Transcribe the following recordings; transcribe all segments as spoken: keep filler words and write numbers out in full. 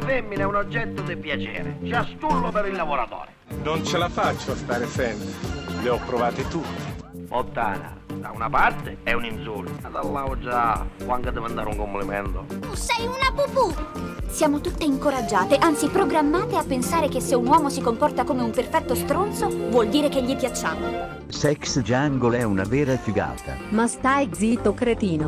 femmina è un oggetto di piacere, ciastullo per il lavoratore. Non ce la faccio a stare sempre, le ho provate tutte. Fontana, da una parte è un insulto, ma dall'altra già, quando devo mandare un complimento. Tu sei una pupù! Siamo tutte incoraggiate, anzi programmate a pensare che se un uomo si comporta come un perfetto stronzo, vuol dire che gli piacciamo. Sex Jungle è una vera figata. Ma stai zitto, cretino.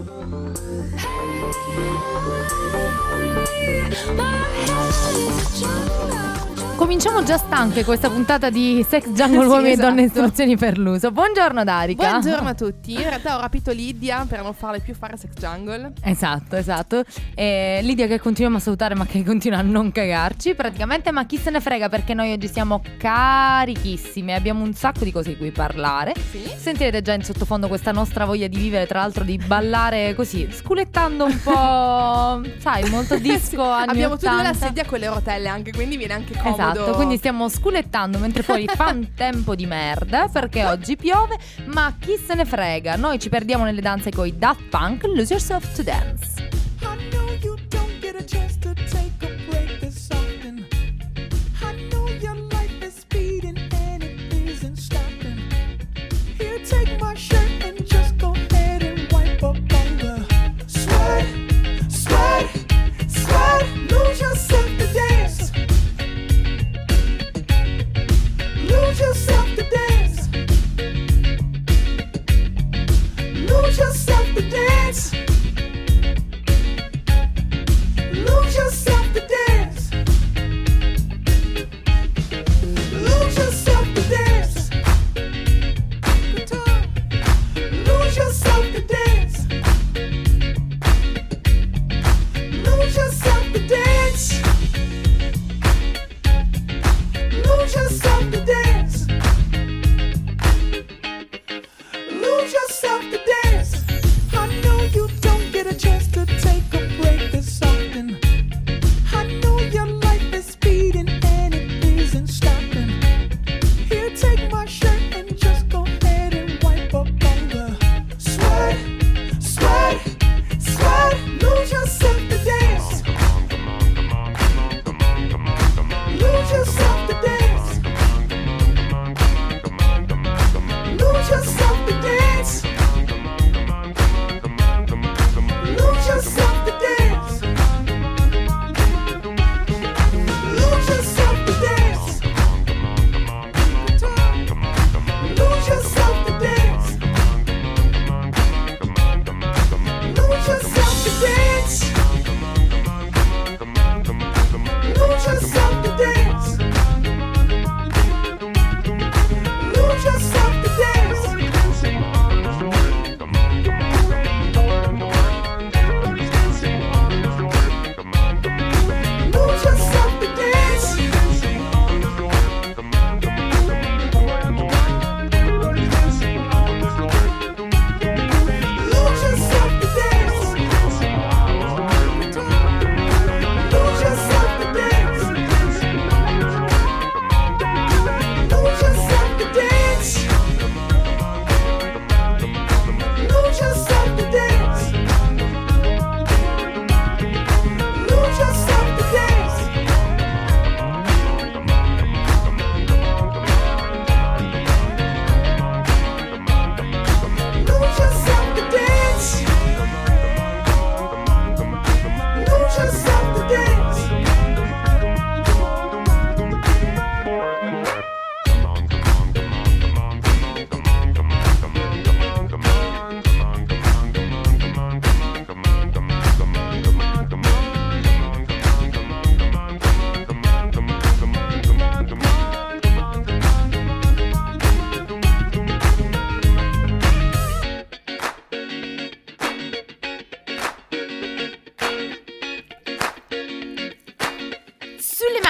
Cominciamo già stanche questa puntata di Sex Jungle, sì, uomini esatto. e donne, istruzioni per l'uso. Buongiorno Darica. Buongiorno a tutti. In realtà ho rapito Lidia per non farle più fare Sex Jungle. Esatto, esatto. E Lidia che continuiamo a salutare ma che continua a non cagarci praticamente, ma chi se ne frega perché noi oggi siamo carichissime. Abbiamo un sacco di cose di cui parlare. Sì. Sentirete già in sottofondo questa nostra voglia di vivere, tra l'altro di ballare così, sculettando un po', sai, molto disco anni Abbiamo tutte ottanta. la sedia con le rotelle anche, quindi viene anche comodo. Esatto, quindi stiamo sculettando mentre fuori fa un tempo di merda perché oggi piove, ma chi se ne frega. Noi ci perdiamo nelle danze con i Daft Punk, Lose Yourself to Dance. I know you don't get a chance to take a break this often. I know your life is speeding and it isn't stopping. Here, take my shirt and just go ahead and wipe up all the sweat, sweat, sweat. Lose yourself to dance. Lose yourself to dance. Lose yourself to dance. Lose yourself to dance. Lose yourself to dance. Lose yourself to dance. Lose yourself to dance. Lose yourself to dance. Lose yourself to dance. I know you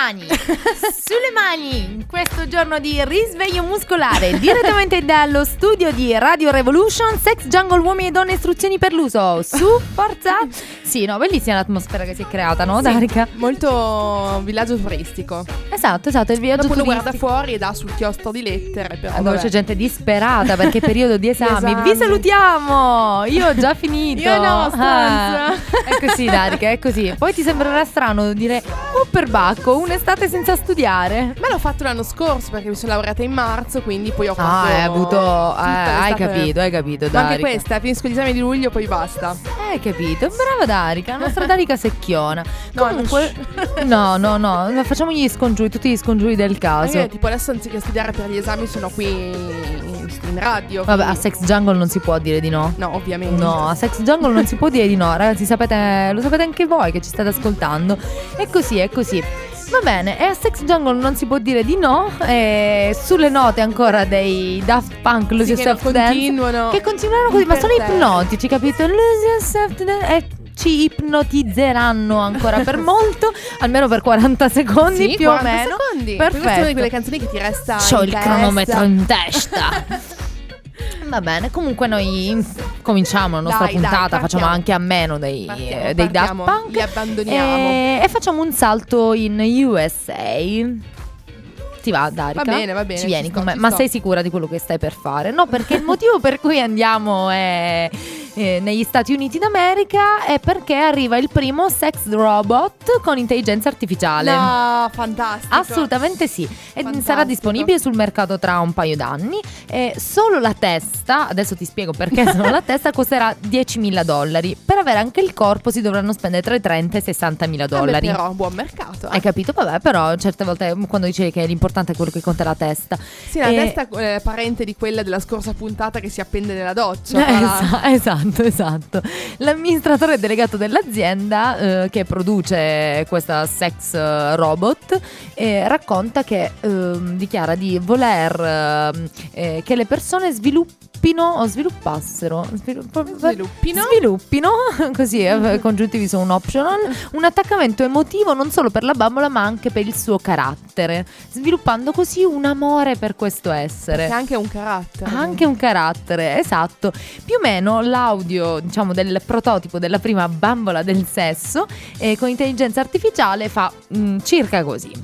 mani, sulle mani, in questo giorno di risveglio muscolare, direttamente dallo studio di Radio Revolution, Sex Jungle, uomini e donne, istruzioni per l'uso. Su, forza! Sì, no, bellissima l'atmosfera che si è creata, no, Sì, Darica? molto villaggio turistico. Esatto, esatto, il viaggio Dopo uno turistico. guarda fuori e dà sul chiostro di lettere, però Dove vabbè. c'è gente disperata perché è periodo di esami. esami. Vi salutiamo! Io ho già finito. Io no, Ah, stanza. è così, Darica, è così. Poi ti sembrerà strano dire oh perbacco, un'estate senza studiare. Ma l'ho fatto l'anno scorso perché mi sono laureata in marzo, quindi poi ho fatto Ah, hai avuto. eh, tutta hai l'estate. capito, hai capito, Ma anche Darica. questa, finisco gli esami di luglio, poi basta. Hai capito, brava Darica, la nostra Darica secchiona. No, Comunque, no, no, no, facciamo gli scongiuri, tutti gli scongiuri del caso. Anche, tipo adesso anziché studiare per gli esami sono qui in, in radio. Vabbè, a quindi- Sex Jungle non si può dire di no. No, ovviamente. No, a Sex Jungle non si può dire di no, ragazzi, sapete, lo sapete anche voi che ci state ascoltando. È così, è così. Va bene, e a Sex Jungle non si può dire di no. E sulle note ancora dei Daft Punk, Lose Sì, che Yourself to Dance, continuano. che continuano così, ma sono imperterriti. ipnotici, capito? Lose Yourself to Dance, e ci ipnotizzeranno ancora per molto, almeno per quaranta secondi Sì, più o quaranta meno. secondi. Poi questa è una di Perfetto. quelle canzoni che ti resta C'ho in il testa. cronometro in testa. Va bene, comunque noi in- cominciamo la nostra Dai, dai, puntata, partiamo. facciamo anche a meno dei, Partiamo, eh, dei Daft partiamo, Punk. li abbandoniamo. E, e facciamo un salto in U S A. Ti va, Darica? Va bene, va bene, Ci ci vieni sto, con me. ci Ma sto. sei sicura di quello che stai per fare? No, perché il motivo per cui andiamo è, eh, negli Stati Uniti d'America è perché arriva il primo sex robot con intelligenza artificiale. No, fantastico. Assolutamente sì. E Fantastico. sarà disponibile sul mercato tra un paio d'anni. E solo la testa, adesso ti spiego perché solo la testa, costerà diecimila dollari. Per avere anche il corpo si dovranno spendere tra i trenta e i sessantamila dollari. Vabbè, però buon mercato. eh. Hai capito? Vabbè, però certe volte quando dicevi che l'importante è quello che conta la testa. Sì, la E- testa è parente di quella della scorsa puntata che si appende nella doccia. Eh, fra l'altro. esa- esatto, esatto. L'amministratore delegato dell'azienda eh, che produce questa sex eh, robot eh, racconta che ehm, dichiara di voler ehm, eh, che le persone sviluppino o sviluppassero svilupp- Sviluppino. sviluppino così eh, congiuntivi sono un optional, un attaccamento emotivo non solo per la bambola ma anche per il suo carattere, sviluppando così un amore per questo essere. Che ha anche un carattere. Ha anche un carattere, esatto. Più o meno l'audio, diciamo, del prototipo della prima bambola del sesso eh, con intelligenza artificiale fa mm, circa così.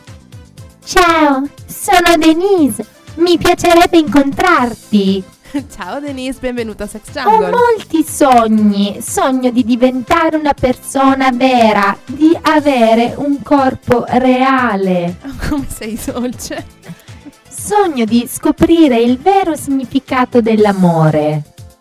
Ciao, sono Denise. Mi piacerebbe incontrarti. Ciao Denise, benvenuta a Sex Ho Jungle. molti sogni. Sogno di diventare una persona vera, di avere un corpo reale. Come sei dolce. Sogno di scoprire il vero significato dell'amore.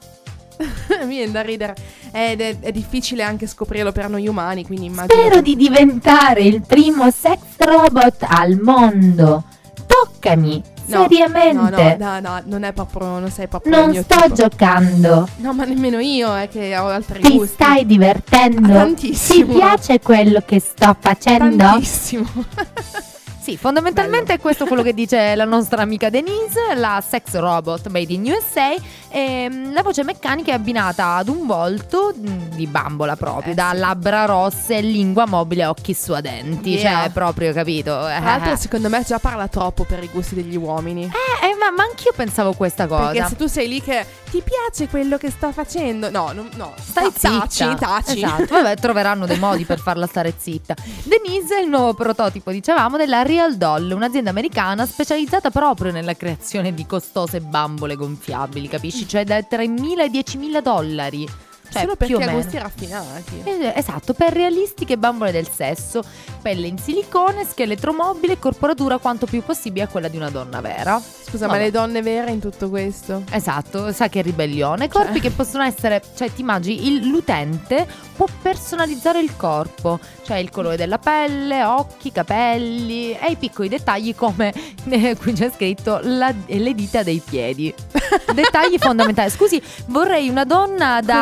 Mi viene da ridere. Ed è, è difficile anche scoprirlo per noi umani, quindi immagino. Spero di diventare il primo sex robot al mondo. Toccami, No, seriamente. No, no, no, no, non è proprio. Non sei proprio il Non mio sto tipo. giocando. No, ma nemmeno io, è che ho altri Ti gusti. stai divertendo? Ah, tantissimo. Ti piace quello che sto facendo? Tantissimo. Sì, fondamentalmente è questo quello che dice la nostra amica Denise, la sex robot made in U S A. E, la voce meccanica è abbinata ad un volto mh, di bambola proprio, Eh, da sì. labbra rosse, lingua mobile, occhi suadenti. Yeah. Cioè, proprio, capito? Tra l'altro, secondo me già parla troppo per i gusti degli uomini. Eh, eh, ma, ma anch'io pensavo questa cosa. Perché se tu sei lì che ti piace quello che sto facendo, no, no, no. Stai ta- zitta. Taci, taci. Esatto. Vabbè, troveranno dei modi per farla stare zitta. Denise è il nuovo prototipo, dicevamo, della Real Doll, un'azienda americana specializzata proprio nella creazione di costose bambole gonfiabili, capisci? Cioè da tra i mila e i diecimila dollari. Cioè, Solo più o perché ha meno. gusti raffinati. Eh, Esatto, per realistiche bambole del sesso, pelle in silicone, scheletro mobile, corporatura quanto più possibile a quella di una donna vera. Scusa, Vabbè. ma le donne vere in tutto questo? Esatto, sa che ribellione. Corpi che possono essere, cioè ti immagini, il- l'utente può personalizzare il corpo, cioè il colore della pelle, occhi, capelli e i piccoli dettagli come, eh, qui c'è scritto, la- le dita dei piedi. Dettagli fondamentali. Scusi, vorrei una donna da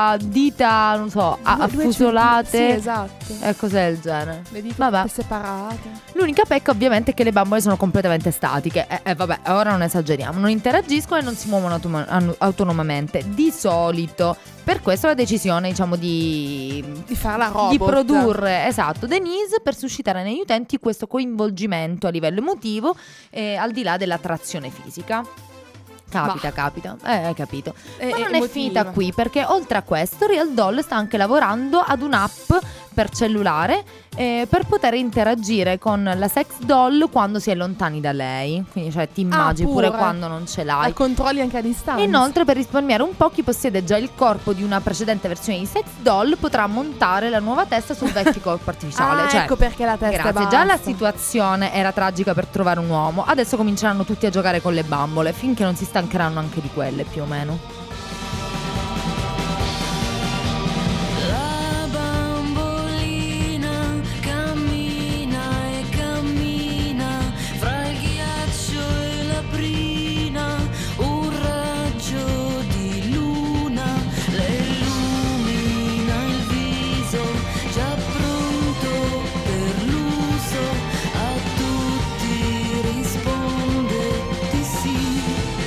a dita, non so, a- Due- due affusolate. centi- Sì, esatto. E cos'è il genere? Le dita Vabbè. tutte separate. L'unica pecca ovviamente è che le bambole sono completamente statiche. E eh, eh, vabbè, ora non esageriamo. Non interagiscono e non si muovono automa- an- autonomamente. Di solito. Per questo la decisione, diciamo, di, Di fare la robot. di produrre, esatto, Denise, per suscitare negli utenti questo coinvolgimento a livello emotivo, eh, al di là dell'attrazione fisica. Capita, Bah. capita, eh, hai capito. E- Ma e non è emotiva. finita qui, perché oltre a questo Real Doll sta anche lavorando ad un'app per cellulare, eh, per poter interagire con la sex doll quando si è lontani da lei. Quindi cioè ti immagini pure pure. quando non ce La l'hai. controlli anche a distanza. Inoltre, per risparmiare un po', chi possiede già il corpo di una precedente versione di sex doll potrà montare la nuova testa sul vecchio corpo artificiale. Ah, Cioè, ecco perché la testa grazie, è già la bassa. situazione era tragica per trovare un uomo. Adesso cominceranno tutti a giocare con le bambole, finché non si stancheranno anche di quelle, più o meno. La bambolina cammina e cammina fra il ghiaccio e la brina, un raggio di luna le illumina il viso, già pronto per l'uso, a tutti risponde di sì.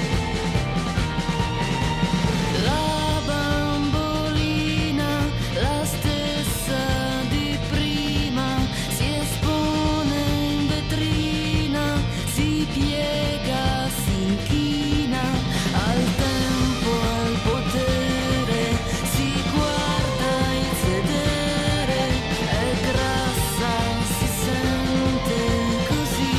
La bambolina, la stessa di prima, si espone in vetrina, si piega, si inchina, al tempo, al potere, si guarda il sedere, è grassa, si sente così.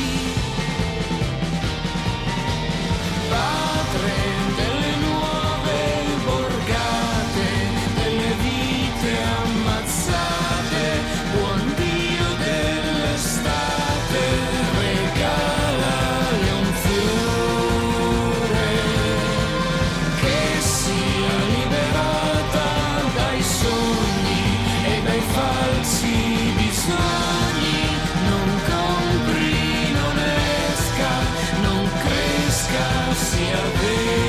Padre delle nuove borgate, delle vite ammazzate, buon Dio dell'estate, regalale un fiore che sia liberata dai sogni e dai falsi bisogni. Non compri, non esca, non cresca, sia vera.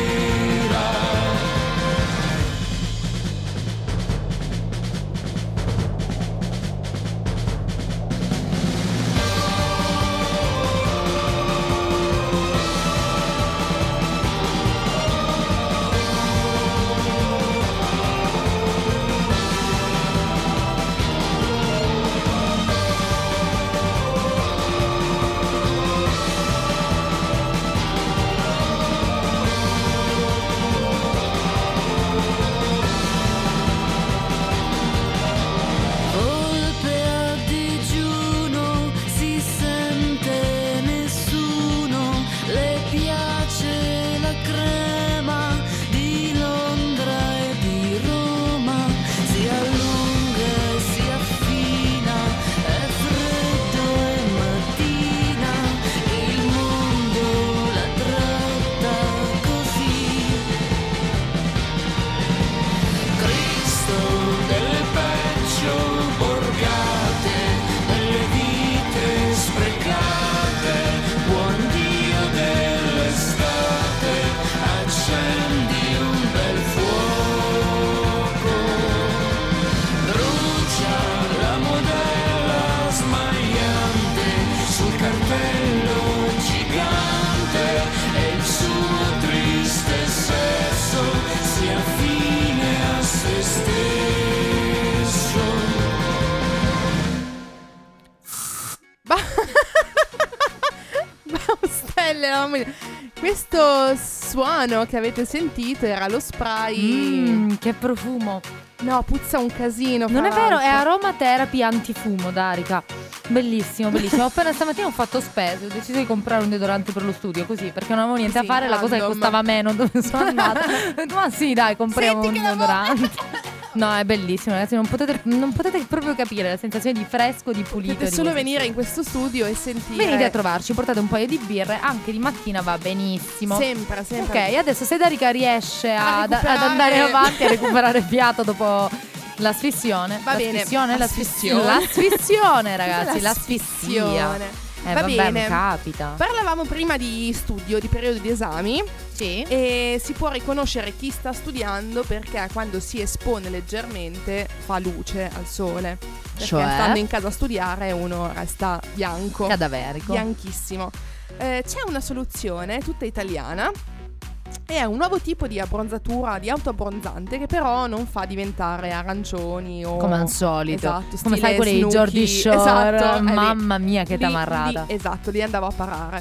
Volpe a digiuno, si sente nessuno, le piace la crema di Londra e di Roma, si allunga e si affina, è freddo e mattina, il mondo la tratta così. Cristo delle peggio borgate, delle vite sprecate, buon Dio dell'estate, accendi un bel fuoco, brucia la modella smagliante sul cartello gigante e il suo triste sesso sia fine a se stesso. Stelle, la mamma- questo suono che avete sentito era lo spray. Mm, che profumo. No, puzza un casino. Non fra è vero, è l'altro. aromatherapy antifumo, Darica. Bellissimo, bellissimo. Appena stamattina ho fatto spese, ho deciso di comprare un deodorante per lo studio, così, perché non avevo niente Sì, a fare, la cosa che random. costava meno dove sono andata. Ho detto, ma sì, dai, compriamo Senti un che deodorante. No, è bellissimo, ragazzi, non potete, non potete proprio capire la sensazione di fresco, di pulito. Potete di solo questo venire in studio. questo studio e sentire. Venite a trovarci, portate un paio di birre, anche di mattina va benissimo. Sempre, sempre. Ok, adesso se Darica riesce A ad, ad recuperare- andare avanti a recuperare fiato dopo l'asfissione. Va bene. L'asfissione, Asfissione. l'asfissione, l'asfissione, ragazzi, Cos'è l'asfissia. l'asfissione? Eh, Va vabbè, bene. ma capita. Parlavamo prima di studio, di periodo di esami. Sì. E si può riconoscere chi sta studiando perché quando si espone leggermente fa luce al sole. Perché Cioè? stando in casa a studiare uno resta bianco. Cadaverico. Bianchissimo. Eh, c'è una soluzione tutta italiana. È un nuovo tipo di abbronzatura, di autoabbronzante, che però non fa diventare arancioni o... Come al solito. Esatto, Come stile sai quelli di Snooki. Jordy Shore. Esatto, è lì. Mamma mia che Lì- tamarrata. lì- esatto, lì andavo a parare.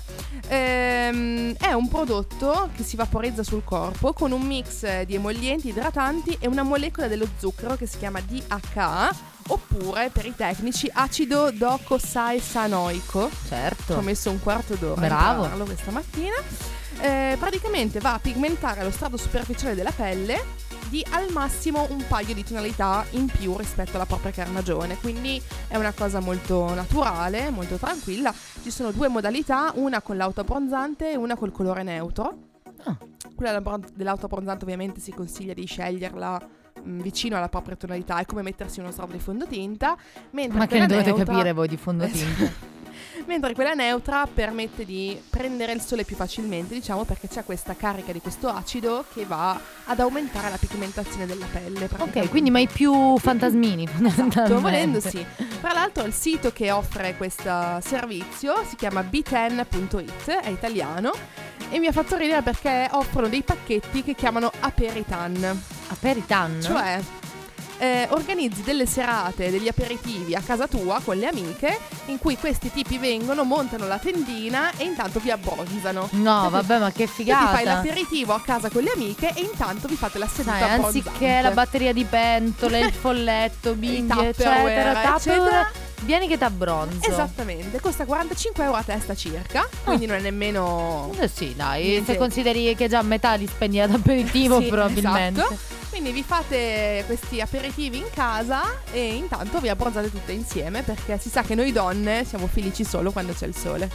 Ehm, è un prodotto che si vaporizza sul corpo con un mix di emollienti, idratanti e una molecola dello zucchero che si chiama D H A, oppure per i tecnici acido docosahexaenoico. Certo. Ci ho messo un quarto d'ora Bravo. a impararlo questa mattina. Eh, praticamente va a pigmentare lo strato superficiale della pelle di al massimo un paio di tonalità in più rispetto alla propria carnagione, quindi è una cosa molto naturale, molto tranquilla. Ci sono due modalità, una con l'autoabbronzante e una col colore neutro. Ah. Quella dell'autoabbronzante ovviamente si consiglia di sceglierla mh, vicino alla propria tonalità, è come mettersi uno strato di fondotinta, mentre Ma che ne quella dovete neutra- capire voi di fondotinta? mentre quella neutra permette di prendere il sole più facilmente, diciamo, perché c'è questa carica di questo acido che va ad aumentare la pigmentazione della pelle. Ok, quindi mai più fantasmini. Esatto, fondamentalmente. volendo sì. Tra l'altro il sito che offre questo servizio si chiama b ten punto it, è italiano, e mi ha fatto ridere perché offrono dei pacchetti che chiamano Aperitan. Aperitan? Cioè eh, organizzi delle serate, degli aperitivi a casa tua con le amiche, in cui questi tipi vengono, montano la tendina e intanto vi abbronzano. No, vabbè, ma che Tu figata. ti fai l'aperitivo a casa con le amiche e intanto vi fate la seduta Sai, abbronzante. anziché la batteria di pentole, il folletto, bimbi, Tupperware, eccetera, eccetera. Tupperware, vieni che t'abbronzo. Esattamente, costa quarantacinque euro a testa circa, quindi non è nemmeno... Eh sì, dai, Niente. se consideri che già metà li spendi ad aperitivo, Sì, probabilmente. esatto. Quindi vi fate questi aperitivi in casa e intanto vi abbronzate tutte insieme, perché si sa che noi donne siamo felici solo quando c'è il sole.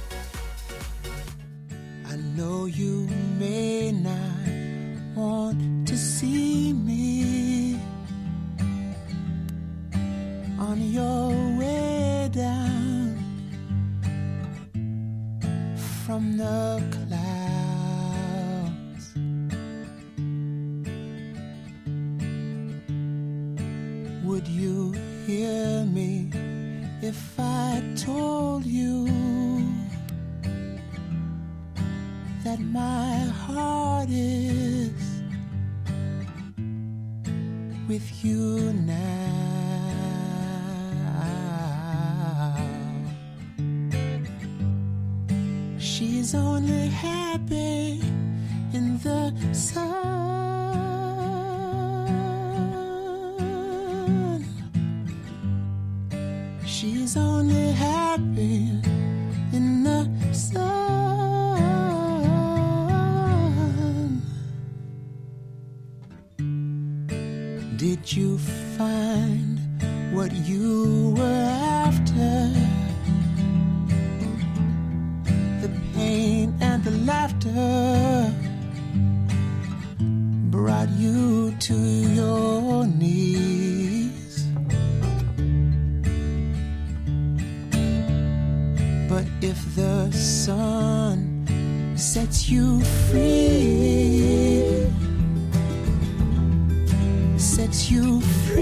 I know you may not want to see me on your way down from the clouds. Would you hear me if I told you that my heart is with you now? She's only happy in the sun. She's only happy in the sun. Did you find what you were after? The pain and the laughter brought you to your knees. But if the sun sets you free, sets you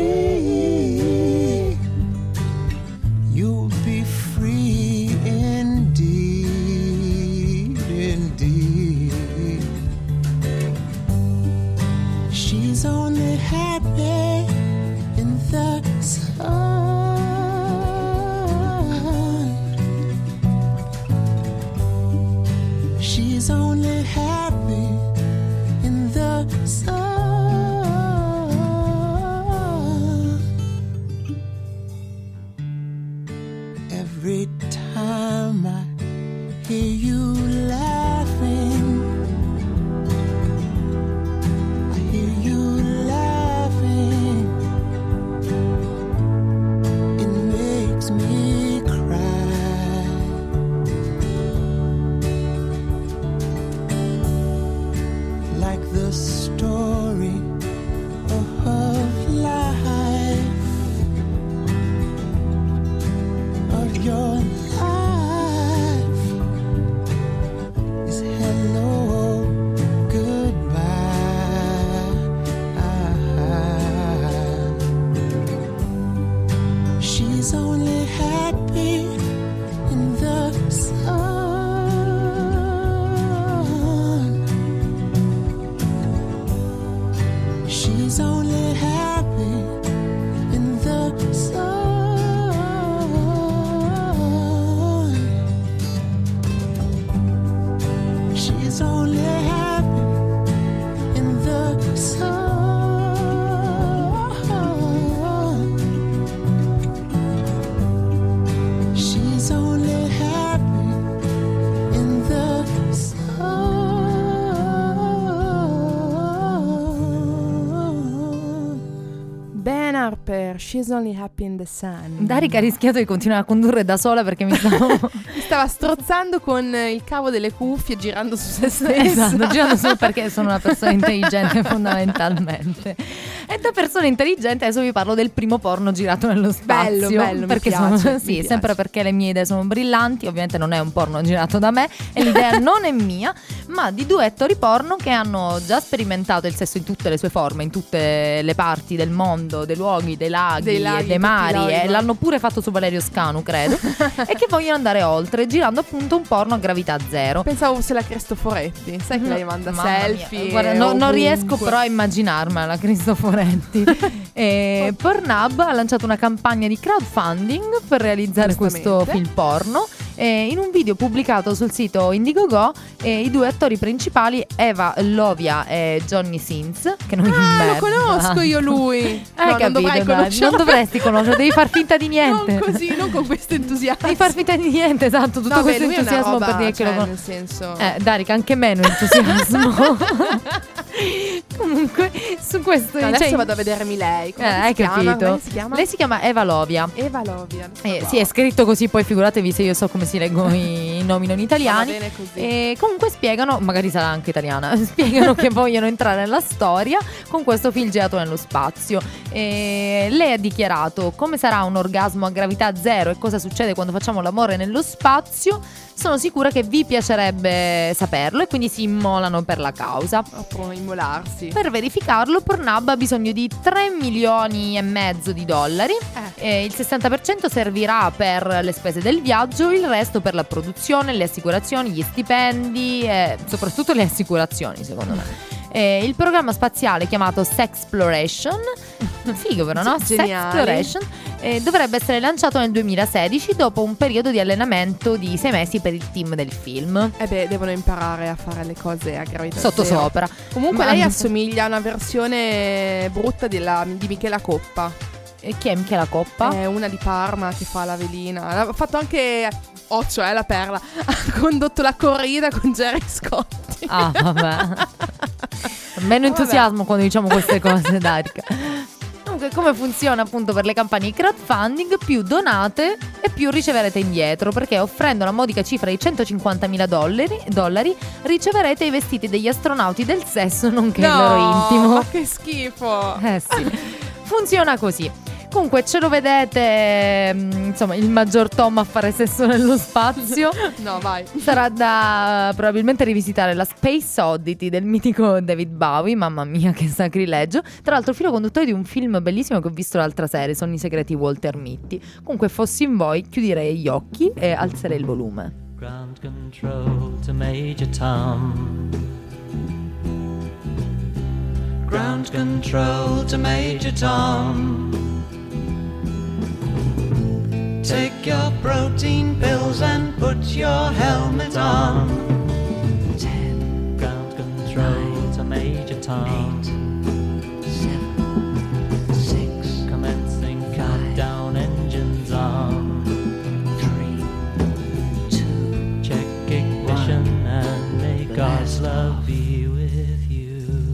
free, you'll be free indeed, indeed. She's only happy in the sun. She's only happy in the sun. Every time I hear you laughing, I hear you laughing, Ben Harper, She's Only Happy in the Sun. Darica ha rischiato di continuare a condurre da sola perché mi stavo Mi stava strozzando con il cavo delle cuffie, girando su se stessa. esatto, girando solo perché sono una persona intelligente fondamentalmente. E da persona intelligente adesso vi parlo del primo porno girato nello spazio. Bello, bello, perché mi piace, sono, mi sì, piace. sempre perché le mie idee sono brillanti. Ovviamente non è un porno girato da me e l'idea non è mia, ma di due attori porno che hanno già sperimentato il sesso in tutte le sue forme, in tutte le parti del mondo, dei luoghi, dei laghi, Dei laghi, e dei tutti i mari, laghi. e l'hanno pure fatto su Valerio Scanu, credo. E che vogliono andare oltre, girando appunto un porno a gravità zero. Pensavo fosse la Cristoforetti. Sai che lei manda Mamma mia, selfie. guarda, no- non ovunque. riesco però a immaginarmela la Cristoforetti. E Pornhub ha lanciato una campagna di crowdfunding per realizzare questo Giustamente. film porno. E in un video pubblicato sul sito Indiegogo, eh, i due attori principali, Eva Lovia e Johnny Sins, che non Ah, merda. lo conosco io lui. Hai No, capito, non dovrai dai, conoscerlo. non dovresti conoscerlo, devi far finta di niente. Non così, non con questo entusiasmo. Devi far finta di niente, esatto, tutto No, beh, questo lui è una entusiasmo roba, per dire che cioè, lo con- nel senso. Eh, Darica, anche meno entusiasmo. Comunque, su questo No, adesso cioè, vado a vedermi lei. Come Eh, si hai chiama? capito? Come si chiama? Lei si chiama Eva Lovia. Eva Lovia. Eh, sì, è scritto così, poi figuratevi se io so come si leggono i nomi non italiani. Va bene così. E comunque spiegano, magari sarà anche italiana, spiegano che vogliono entrare nella storia con questo film girato nello spazio. E lei ha dichiarato: come sarà un orgasmo a gravità zero e cosa succede quando facciamo l'amore nello spazio, sono sicura che vi piacerebbe saperlo, e quindi si immolano per la causa. Può immolarsi. Per verificarlo, Pornhub ha bisogno di tre milioni e mezzo di dollari. Eh. E il sessanta per cento servirà per le spese del viaggio, il resto per la produzione, le assicurazioni, gli stipendi e soprattutto le assicurazioni, secondo me. E il programma spaziale chiamato Sexploration, figo però, no? Geniale. Sexploration, eh, dovrebbe essere lanciato nel duemilasedici dopo un periodo di allenamento di sei mesi per il team del film. Eh beh, devono imparare a fare le cose a gravità Sotto zero. sopra. Comunque Ma- lei assomiglia a una versione brutta della- di Michela Coppa. E chi è Michela Coppa? È una di Parma che fa la velina. Ha fatto anche Occhio, eh, la perla. Ha condotto la corrida con Jerry Scotti. Ah, vabbè. Meno entusiasmo quando diciamo queste cose, Darica. Comunque, come funziona appunto per le campagne di crowdfunding? Più donate e più riceverete indietro, perché offrendo la modica cifra di centocinquantamila dollari, dollari riceverete i vestiti degli astronauti del sesso, nonché il loro intimo. Ma che schifo. Eh sì, funziona così. Comunque ce lo vedete, mm, insomma, il maggior Tom a fare sesso nello spazio. No, vai. Sarà da probabilmente rivisitare la Space Oddity del mitico David Bowie. Mamma mia, che sacrilegio. Tra l'altro filo conduttore di un film bellissimo che ho visto l'altra sera, sono i segreti Walter Mitty. Comunque, fossi in voi, chiuderei gli occhi e alzerei il volume. Ground control to Major Tom. Ground control to Major Tom. Take your protein pills and put your helmet on. Ten. Ground control nine, to Major Tom. Eight, seven, six. Commencing five, countdown, engines on. Three, two. Check ignition one, and may God's love be with you.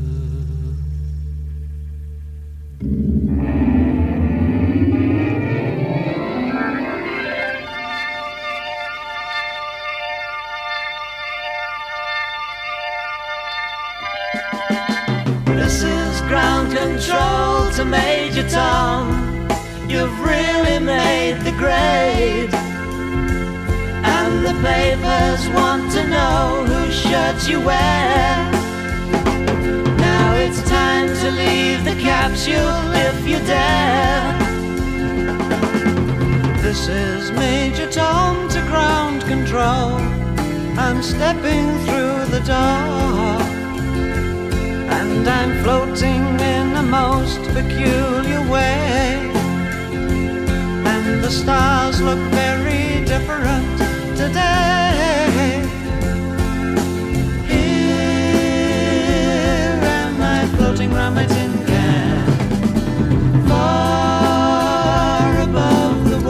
This is ground control to Major Tom. You've really made the grade, and the papers want to know whose shirt you wear. Now it's time to leave the capsule if you dare. This is Major Tom to ground control. I'm stepping through the door, and I'm floating in a most peculiar way. And the stars look very different today. Here am I floating round my tin can, far above the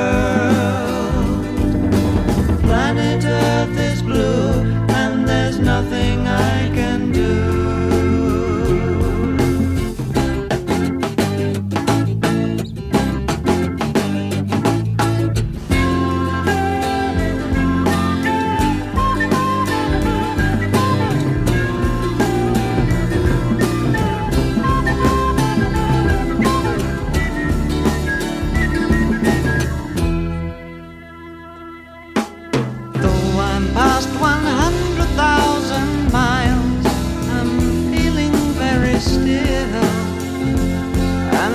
world. Planet Earth is blue, and there's nothing I can do.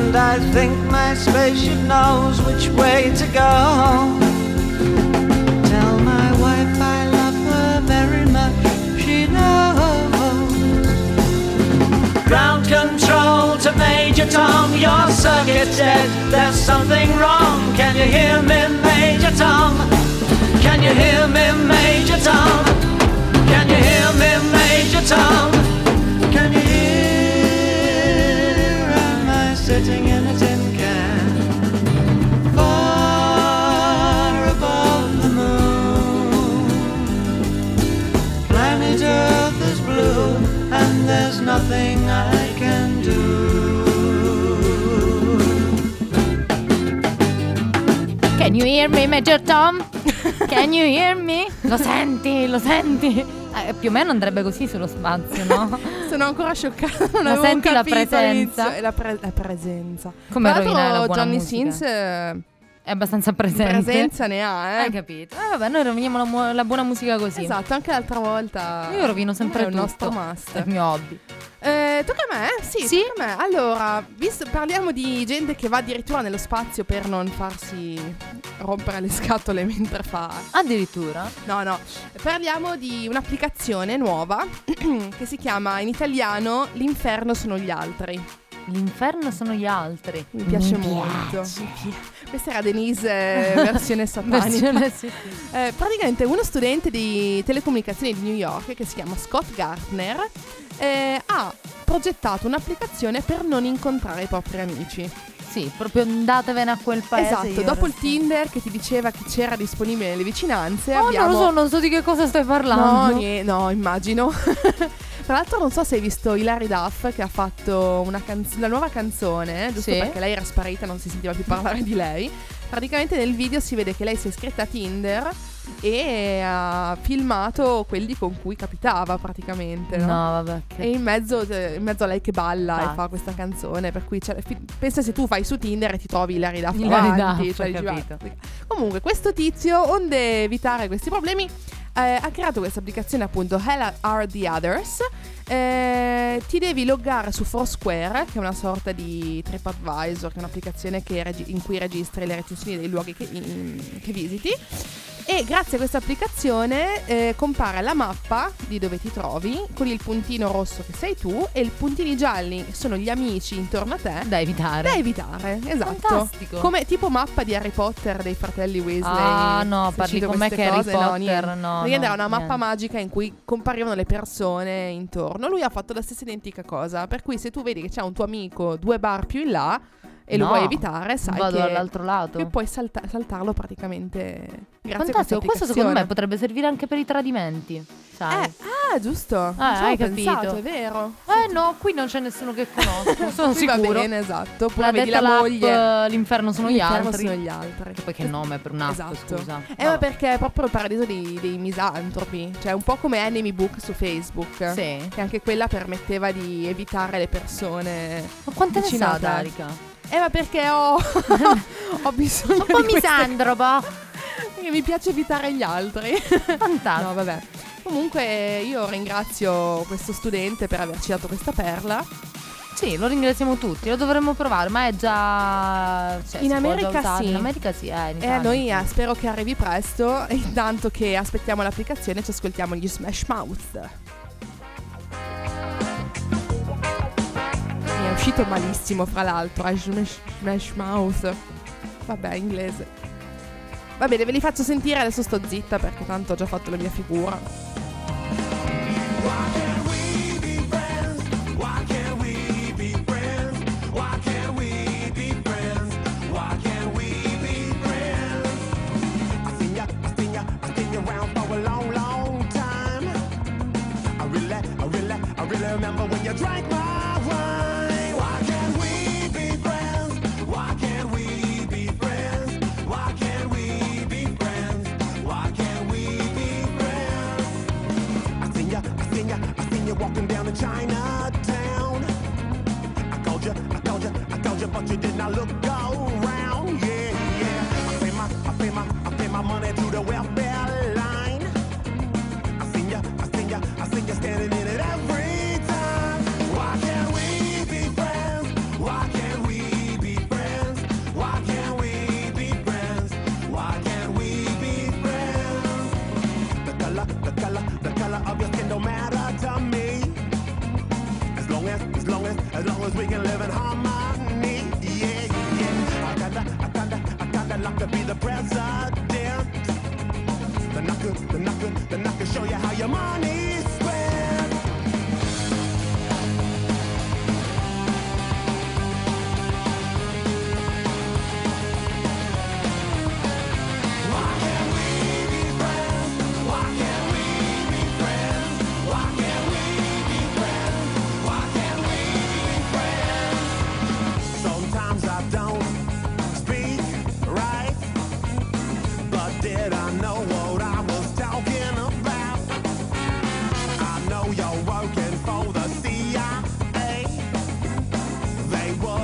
And I think my spaceship knows which way to go. Tell my wife I love her very much, she knows. Ground control to Major Tom, your circuit's dead, there's something wrong. Can you hear me, Major Tom? Can you hear me, Major Tom? Can you hear me, Major Tom? Can you hear, am I sitting in a tin can, far above the moon? Planet Earth is blue, and there's nothing I can do. Can you hear me, Major Tom? Can you hear me? Lo senti, lo senti? Eh, più o meno andrebbe così sullo spazio, no? Sono ancora scioccata, non Ma avevo senti la capito presenza? all'inizio. La, pre- la presenza. Come Tra l'altro rovinare la buona Johnny musica? Sins eh, È abbastanza presente. presenza ne ha, eh. Hai capito? Eh, vabbè, noi roviniamo la, mu- la buona musica così. Esatto, anche l'altra volta. Io rovino sempre è tutto. il nostro must. È il mio hobby. Eh, tocca a me? Sì, Sì. tocca a me. Allora, visto parliamo di gente che va addirittura nello spazio per non farsi rompere le scatole mentre fa. Addirittura? No, no. Parliamo di un'applicazione nuova che si chiama in italiano L'inferno sono gli altri. L'inferno sono gli altri. Mi piace Mi molto. piace. Mi pi- Questa era Denise eh, versione satanica. Versione sì, sì. Eh, praticamente uno studente di telecomunicazioni di New York che si chiama Scott Gartner eh, ha progettato un'applicazione per non incontrare i propri amici. Sì, proprio andatevene a quel paese. Esatto, io dopo il resto. Tinder che ti diceva che c'era disponibile nelle vicinanze, Oh, abbiamo... non lo so, non so di che cosa stai No, parlando. nie- no, immagino. Tra l'altro non so se hai visto Hilary Duff che ha fatto una canz- la nuova canzone, giusto Sì. perché lei era sparita, non si sentiva più parlare di lei. Praticamente nel video si vede che lei si è iscritta a Tinder e ha filmato quelli con cui capitava praticamente, no? No, vabbè. Che... E in mezzo, eh, in mezzo a lei che balla Pazzo. e fa questa canzone, per cui c'è- fi- pensa se tu fai su Tinder e ti trovi Hilary Duff Hilary davanti, Duff, cioè ho dici, capito. "Guarda". Comunque questo tizio, onde evitare questi problemi, eh, ha creato questa applicazione appunto Hell Are The Others. Eh, ti devi loggare su Foursquare, che è una sorta di TripAdvisor, che è un'applicazione che regi- in cui registri le recensioni dei luoghi che, in- che visiti. E grazie a questa applicazione eh, compare la mappa di dove ti trovi con il puntino rosso che sei tu e i puntini gialli sono gli amici intorno a te Da evitare. da evitare. Esatto. Fantastico. Come tipo mappa di Harry Potter dei fratelli Weasley. Ah, no, Se parli cito con me queste che Harry cose, no, Potter, niente. no, Praticamente no, era una mappa niente. magica in cui comparivano le persone intorno. Lui ha fatto la stessa identica cosa, per cui se tu vedi che c'è un tuo amico due bar più in là e lo No, vuoi evitare, sai vado che, all'altro lato. che puoi salta- saltarlo praticamente grazie a questa Fantastico, questo secondo me applicazione. potrebbe servire anche per i tradimenti. Sai? Eh, ah, giusto. Non ci hai avevo capito. pensato, è vero. Eh no, qui non c'è nessuno che conosco, sono Qui va sicuro. bene, esatto. Oppure L'ha vedi detta la l'app, moglie. eh, l'inferno sono gli L'inferno altri. sono gli altri. Che poi che nome per un'app, Esatto. scusa. Eh, ma Vabbè. perché è proprio il paradiso dei, dei misantropi. Cioè, un po' come Enemy Book su Facebook. Sì. Che anche quella permetteva di evitare le persone. Ma quante ne vicino a sa, te. Darica? Eh, ma perché ho. ho bisogno Un po' di queste- misandropo. Perché mi piace evitare gli altri. Fantastico. No, vabbè. Comunque, io ringrazio questo studente per averci dato questa perla. Sì, lo ringraziamo tutti, lo dovremmo provare, ma è già... cioè, In si può America già usare. sì. In America sì, eh, in E Italia. a noi eh, spero che arrivi presto. E intanto che aspettiamo l'applicazione, ci ascoltiamo gli Smash Mouth. Mi è uscito malissimo, fra l'altro. eh, Smash, Smash Mouth. Vabbè, inglese. Va bene, ve li faccio sentire, adesso sto zitta perché tanto ho già fatto la mia figura. Remember when you drank my wine? Why can't we be friends? Why can't we be friends? Why can't we be friends? Why can't we be friends? I seen ya, I seen ya, I seen you walking down in Chinatown. I called you, I called you, I called you, but you did not look around. Yeah, yeah. I pay my, I pay my, I pay my money to the welfare line. I seen ya, I seen ya, I seen ya standing in it every. Why can't we be friends? Why can't we be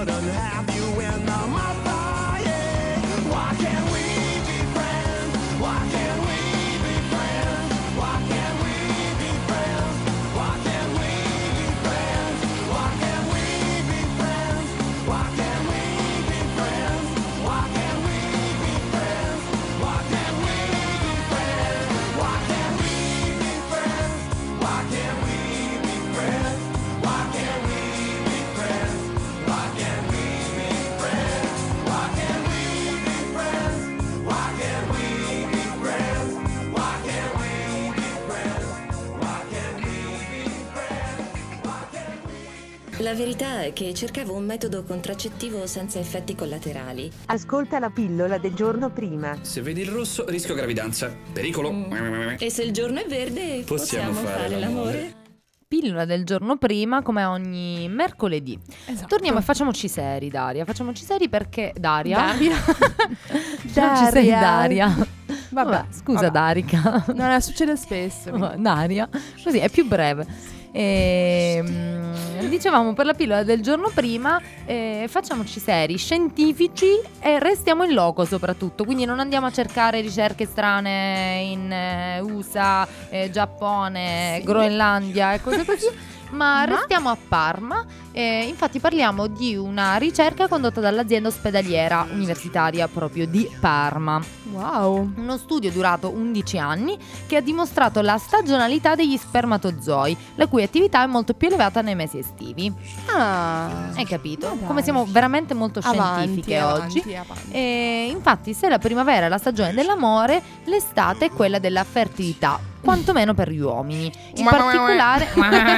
shouldn't have you in the mother, yeah. Why can't we be friends? Why can't we be friends? Why can't we be friends? Why can't we be friends? Why can't we be friends? Why can't we be friends? Why can't we be friends? Why can't we be friends? Why can't we be friends? Why can't we be friends? Why can't we be friends? Why can't we be friends? Why can't we be friends? Why can't we be friends? Why can't we be friends? Why can't we be friends? Why can't we? La verità è che cercavo un metodo contraccettivo senza effetti collaterali. Ascolta la pillola del giorno prima. Se vedi il rosso, rischio gravidanza. Pericolo. E se il giorno è verde, Possiamo possiamo, fare fare l'amore. l'amore? Pillola del giorno prima, come ogni mercoledì. Esatto. Torniamo e facciamoci seri, Daria. Facciamoci seri perché Daria. Daria. Facciamoci seri, Daria. Vabbè, Vabbè, scusa, vabbè. Darica. No, no, succede spesso. Oh, Daria. Così è più breve. E, mm, dicevamo per la pillola del giorno prima, eh, facciamoci seri, scientifici e restiamo in loco soprattutto. Quindi non andiamo a cercare ricerche strane in eh, U S A, eh, Giappone, Sì. Groenlandia e cose così. Ma restiamo a Parma, eh, infatti parliamo di una ricerca condotta dall'azienda ospedaliera universitaria proprio di Parma. Wow. Uno studio durato undici anni che ha dimostrato la stagionalità degli spermatozoi, la cui attività è molto più elevata nei mesi estivi. Ah, Hai capito? Ma dai. Come siamo veramente molto scientifiche avanti, oggi. avanti, avanti. E infatti, se la primavera è la stagione dell'amore, l'estate è quella della fertilità, quantomeno per gli uomini. In particolare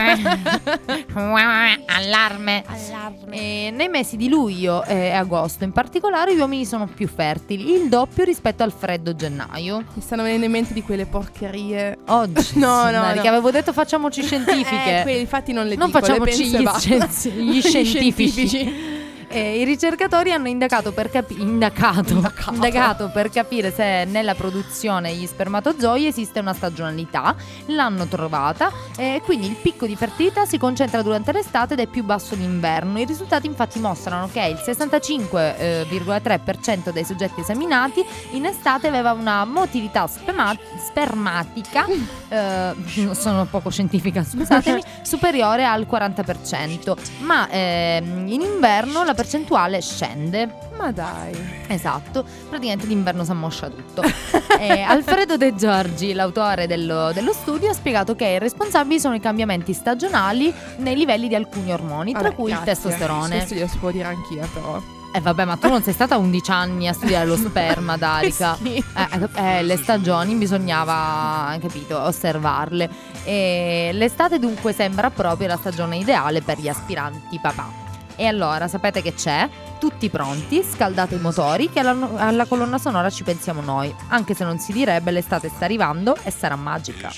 allarme. E nei mesi di luglio e agosto in particolare gli uomini sono più fertili, il doppio rispetto al freddo gennaio. Mi stanno venendo in mente di quelle porcherie. Oggi No, no, no. che avevo detto facciamoci scientifiche. Eh, quelli infatti non le Non dico, le facciamoci penso e gli, basta. scienzi- gli scientifici. Eh, I ricercatori hanno indagato per, capi- indagato, Indagato. indagato per capire se nella produzione degli spermatozoi esiste una stagionalità. L'hanno trovata e quindi il picco di fertilità si concentra durante l'estate ed è più basso d'inverno. I risultati infatti mostrano che il sessantacinque virgola tre per cento dei soggetti esaminati in estate aveva una motilità sperma- spermatica eh, sono poco scientifica, scusatemi, superiore al quaranta per cento, ma ehm, in inverno la percentuale scende. Ma dai. Esatto, praticamente d'inverno si ammoscia tutto. eh, Alfredo De Giorgi, l'autore dello, dello studio, ha spiegato che i responsabili sono i cambiamenti stagionali nei livelli di alcuni ormoni, tra Vabbè, cui grazie. il testosterone. Questo glielo si può dire anch'io, però. Eh vabbè, ma tu non sei stata undici anni a studiare lo sperma, Darica. Che Eh, eh, le stagioni bisognava, hai capito, osservarle. E l'estate dunque sembra proprio la stagione ideale per gli aspiranti papà. E allora, sapete che c'è? Tutti pronti, scaldate i motori, che alla, alla colonna sonora ci pensiamo noi. Anche se non si direbbe, l'estate sta arrivando e sarà magica.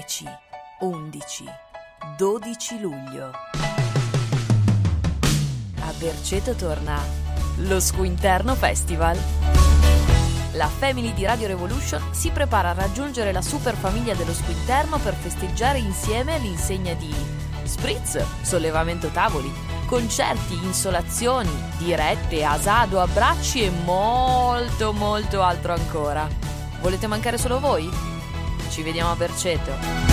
dieci, undici, dodici luglio. A Berceto torna lo Squinterno Festival. La Family di Radio Revolution si prepara a raggiungere la super famiglia dello Squinterno per festeggiare insieme all'insegna di spritz, sollevamento tavoli, concerti, insolazioni, dirette, asado, abbracci e molto molto altro ancora. Volete mancare solo voi? Ci vediamo a Berceto.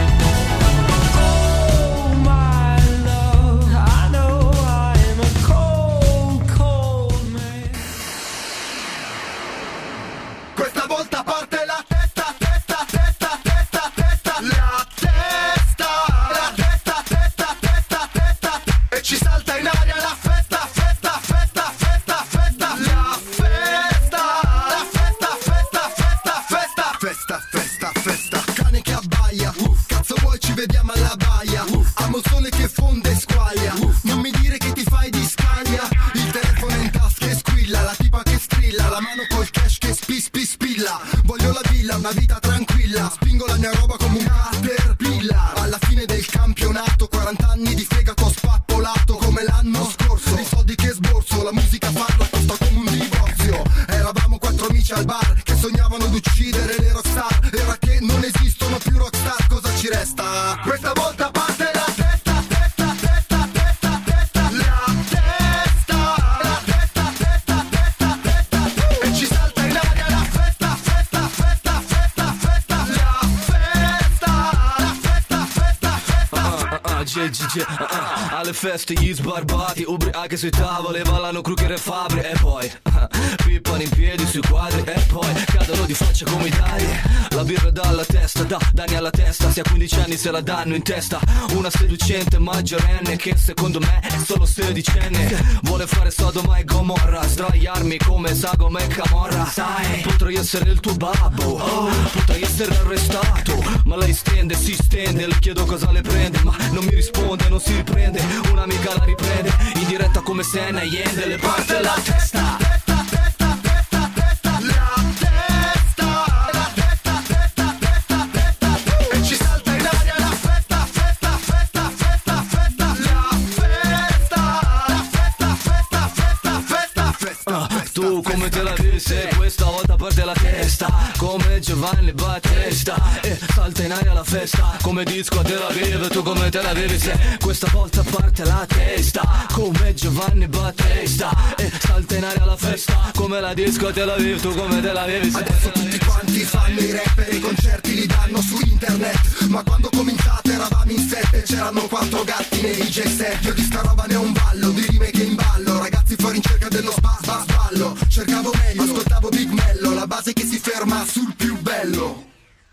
Questa volta parte la testa, testa, testa, testa, testa, la testa, la testa, testa, testa, testa, e ci salta in aria la festa, festa, festa, festa, festa, la festa, la festa, festa, festa, festa, festa, festa, festa, cane che abbaia, uff, cazzo vuoi ci vediamo alla baia, uff, amo il sole che fonde e squaglia, uff, non mi dire che ti fai di scaglia, il telefono in tasca e squilla, la tipa che strilla, la mano col cash che spi spi spilla, voglio la villa, una vita tranquilla, spingo la mia roba come un caterpillar, alla fine del campionato, quaranta anni di fegato spappolato, come l'anno scorso, i soldi che sborso, la musica farla costa come un divorzio, eravamo quattro amici al bar, che sognavano di uccidere le rockstar, ora che non esistono più rockstar, cosa ci resta? Questa volta parte la testa, testa, testa, testa, testa, la testa, la testa, testa, testa, testa, e ci salta in aria la festa, festa, festa, festa, festa, la festa, la festa, festa, festa. G G G, uh, uh, alle feste gli sbarbati, ubriachi sui tavoli, ballano Kruger e Fabri, e poi uh, pippano in piedi sui quadri, e poi cadono di faccia come i dadi, la birra dalla testa, da danni alla testa, se a quindici anni se la danno in testa, una seducente maggiorenne che secondo me è solo sedicenne, vuole fare Sodoma e Gomorra, sdraiarmi come Sagoma e Camorra, sai, potrei essere il tuo babbo, oh, potrei essere arrestato, ma lei stende, si stende, le chiedo cosa le prende, ma non mi risponde, non si riprende, un'amica la riprende, in diretta come se ne Yende, le parte la testa, testa, testa, testa, testa, la testa, la testa, testa, testa, testa, e ci salta in aria la festa, festa, festa, festa, festa, la festa, la festa, festa, festa, festa, festa, uh, tu come te la vivi se questa volta parte la testa, come Giovanni Battista, e salta in aria la festa, come disco a Tel Aviv, tu come te la vivi se questa volta parte la testa, come Giovanni Battista, e salta in aria la festa, come la disco a Tel Aviv, tu come te la vivi se. Adesso tutti quanti fanno i rapper, i concerti li danno su internet, ma quando cominciate eravamo in sette, c'erano quattro gatti nei D J set, io di sta roba ne ho un ballo, di rime che in ballo, ragazzi fuori in cerca dello sba sba sballo, cercavo meglio, ascoltavo Big Mello, la base che si ferma sul più bello.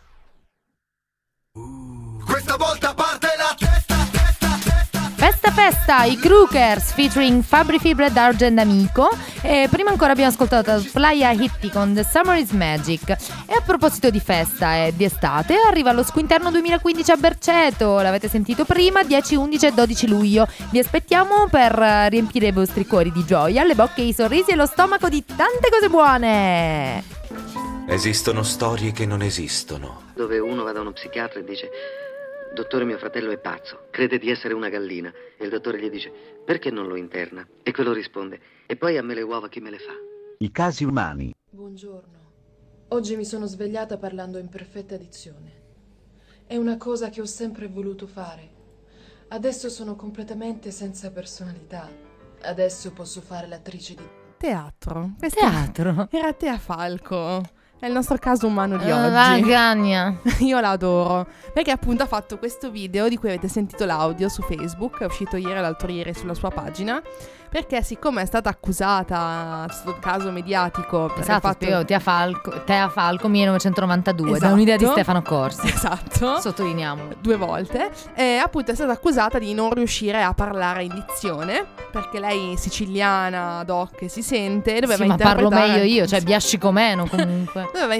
Questa volta parte la testa, testa, testa. Festa festa, i Crookers featuring Fabri Fibra ed Argent Amico. E prima ancora abbiamo ascoltato Playa Hitti con The Summer is Magic. E a proposito di festa e di estate, arriva lo Squinterno duemilaquindici a Berceto. L'avete sentito prima, dieci, undici e dodici luglio. Vi aspettiamo per riempire i vostri cuori di gioia, le bocche, i sorrisi e lo stomaco di tante cose buone. Esistono storie che non esistono. Dove uno va da uno psichiatra e dice: dottore, mio fratello è pazzo, crede di essere una gallina. E il dottore gli dice: perché non lo interna? E quello risponde: e poi a me le uova chi me le fa? I casi umani. Buongiorno. Oggi mi sono svegliata parlando in perfetta dizione. È una cosa che ho sempre voluto fare. Adesso sono completamente senza personalità. Adesso posso fare l'attrice di teatro. Questo Teatro. Era Tea Falco. È il nostro caso umano di Uh, oggi. Vagagna. Io la adoro. Perché appunto ha fatto questo video di cui avete sentito l'audio su Facebook. È uscito ieri o l'altro ieri sulla sua pagina. Perché siccome è stata accusata, sul caso mediatico, per Esatto, aver fatto... Tea Falco, Tea Falco millenovecentonovantadue, Esatto. da un'idea di Stefano Corsi. Esatto. Sottolineiamo. Due volte. E appunto è stata accusata di non riuscire a parlare in dizione, perché lei siciliana, doc, si sente, doveva Sì, ma interpretare... parlo meglio io, cioè biascicomeno comunque. Doveva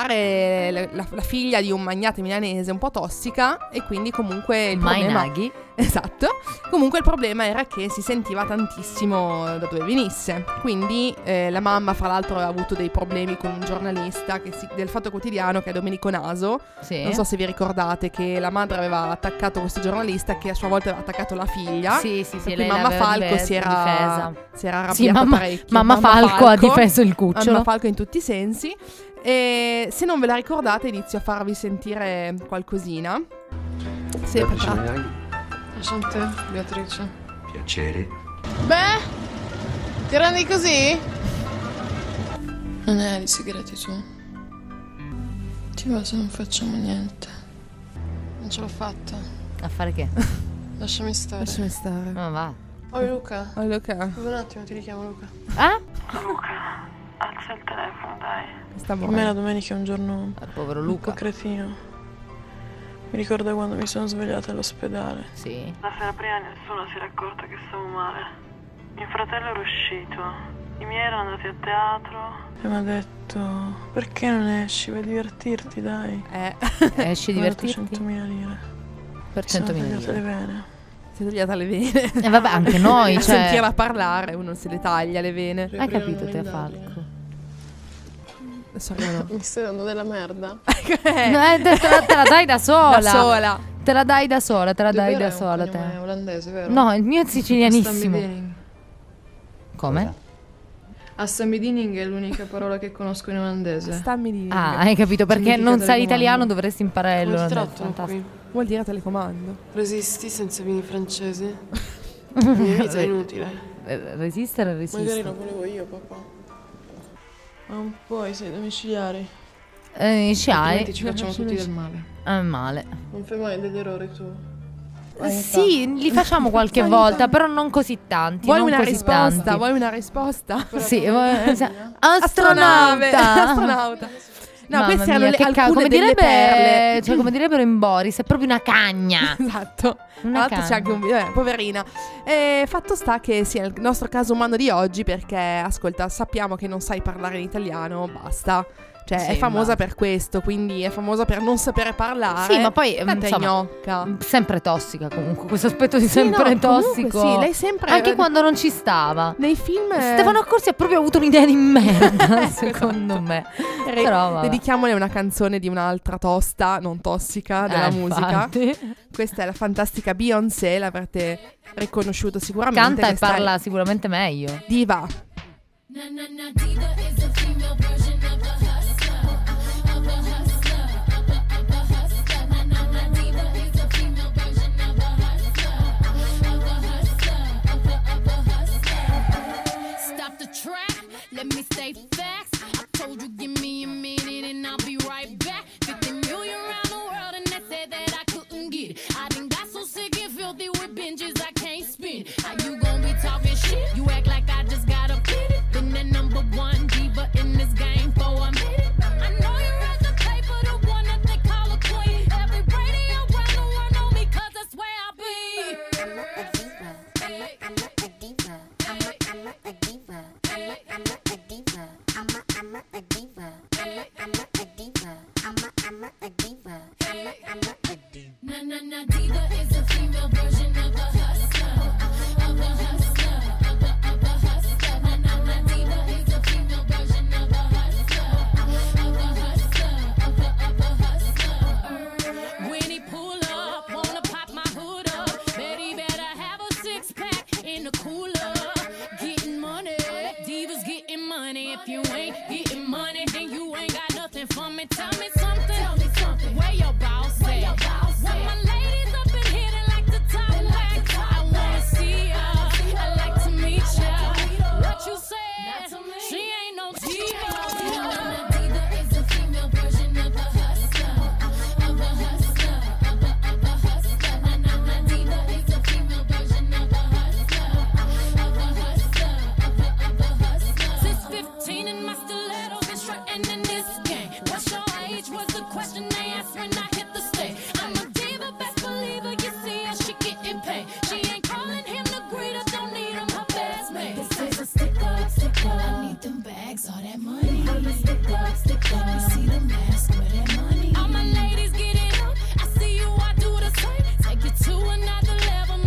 interpretare la, la, la figlia di un magnate milanese un po' tossica, e quindi comunque il Mai problema... Naghi. Esatto. Comunque il problema era che si sentiva tantissimo da dove venisse. Quindi eh, la mamma, fra l'altro, aveva avuto dei problemi con un giornalista che si, del Fatto Quotidiano, che è Domenico Naso. Sì. Non so se vi ricordate che la madre aveva attaccato questo giornalista, che a sua volta aveva attaccato la figlia. Sì, sì, sì. Per cui Lei mamma l'aveva Falco difesa- si era, difesa. si era arrabbiata Sì, mamma, parecchio. mamma Falco ha difeso il cucciolo. Mamma Falco in tutti i sensi. E se non ve la ricordate, inizio a farvi sentire qualcosina. Sì, perché... Enchanté, Beatrice. Piacere. Beh, ti rendi così? Non ne hai di segreti tu? Ti va se non facciamo niente. Non ce l'ho fatta. A fare che? Lasciami stare. Lasciami stare. Ma va. Oi Luca. Oi Luca. Un attimo, ti richiamo Luca. Ah? Luca, alza il telefono, dai. Sta Per me la domenica è un giorno Al povero un Luca. po' cretino. Mi ricordo quando mi sono svegliata all'ospedale. Sì. La sera prima nessuno si era accorto che stavo male. Mio fratello era uscito, i miei erano andati a teatro. E mi ha detto, perché non esci? Vai a divertirti, dai. Eh. Esci a divertirti? centomila lire. Per Mi sono centomila tagliate le lire. vene. Si è tagliata le vene. E vabbè, anche noi, A cioè... sentirla parlare, uno se le taglia le vene. Hai capito te, Falco? Adesso arrivano. Mi stai dando della merda. Eh, te, te la, te la dai da sola. Da sola. Te la dai da sola, te la dai Davvero da è un sola cognome te. olandese, vero? No, il mio è sicilianissimo. Astambidining. Come? Astambidining è l'unica parola che conosco in olandese. Astambidining. Ah, hai capito, perché Significa non sai telecomando. l'italiano, dovresti imparare Come ti l'olandese. trattano Fantastico. qui? Vuol dire telecomando. Resisti senza vini francesi? La mia vita è inutile. Eh, Resistere, Magari resistere. lo volevo io, papà. Ma un po' i sei domiciliari. Eh, ci hai. Altrimenti ci facciamo tutti del male. Ah, male. Non fai mai degli errori tu. Eh, Sì, li facciamo qualche volta, però non così tanti. Vuoi non una così risposta? tanti. Vuoi una risposta? Sì, vuoi- Astronave. astronauta. Astronauta. No, Mamma queste mia, erano le, che ca- alcune come delle direbbe, perle. cioè, come direbbero in Boris, è proprio una cagna. Esatto. Tra Una l'altro c'è cagna. anche un video, eh, poverina. E fatto sta che sia il nostro caso umano di oggi, perché ascolta, sappiamo che non sai parlare in italiano, basta. Cioè, Sì, è famosa basta. per questo, quindi è famosa per non sapere parlare. Sì, ma poi Tanta insomma, gnocca. sempre tossica comunque, questo aspetto di Sì, sempre no, comunque tossico. sì, lei sempre- Anche quando non ci stava. Nei film eh, Stefano Accorsi ha proprio avuto un'idea di merda, secondo me. Re- Però vabbè. dedichiamole una canzone di un'altra tosta, non tossica, della Eh, musica. infatti. Questa è la fantastica Beyoncé, l'avrete riconosciuto sicuramente. Canta e Questa è parla sicuramente meglio. Diva. Stop the track, let me stay facts. I told you, give me a minute and I'll be right back. fifty million around the world and they said that I couldn't get it. I done got so sick and filthy with binges I can't spin. How you gon' be talking shit? You act like I just got a pit. Been the number one diva in this game for a minute. I know you read the paper, the one that they call a queen. Every radio around the world know me 'cause that's where I be. I'm a diva. I'm a diva. I'm a, I'm a diva. I'm a, I'm a diva. I'm a, I'm a diva. I'm a, I'm a diva. I'm a, I'm a diva. I'm a, I'm a diva. Na na na, diva is a female version of a hustler. Of a hustler. Of a, of a hustler. Na na na, diva is a female version of a hustler. Of a hustler. Of a, of a hustler. When he pull up, wanna pop my hood up. Betty better have a six pack in the cooler. Getting money, divas getting money. If you ain't getting money, then you ain't got nothing for me. Tell me something. Tell me something. Where your boss at? Where my ladies up in here that like to talk back. I wanna see ya. I like to meet ya. What you say? She ain't no diva. Diva is a female version of a hustler. Of a hustler. Of a, of a hustler. Na na na, diva is a female version of a hustler. Of a hustler. Of a, of a hustler. Since fifteen in my stilettos been strutting in this game. What's your age was the question they asked when I hit the stage. I'm a diva, best believer. You see her, she getting paid. She ain't calling him the greeter, don't need him her best mate. This is a stick up, stick up. I need them bags, all that money. I'm a stick up, stick up. You see the mask with that money. All my ladies get it up. I see you, I do the same. Take you to another level,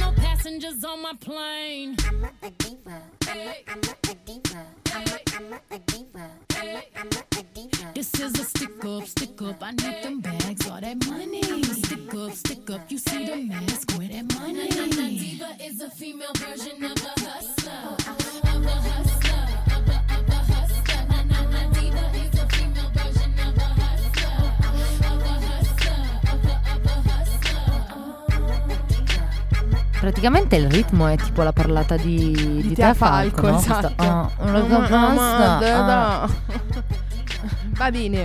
Praticamente il ritmo è tipo la parlata di, di, di Tea Falco, no? esatto. Questa, oh, No, lo no, no, basta, no, ah. no. Va bene.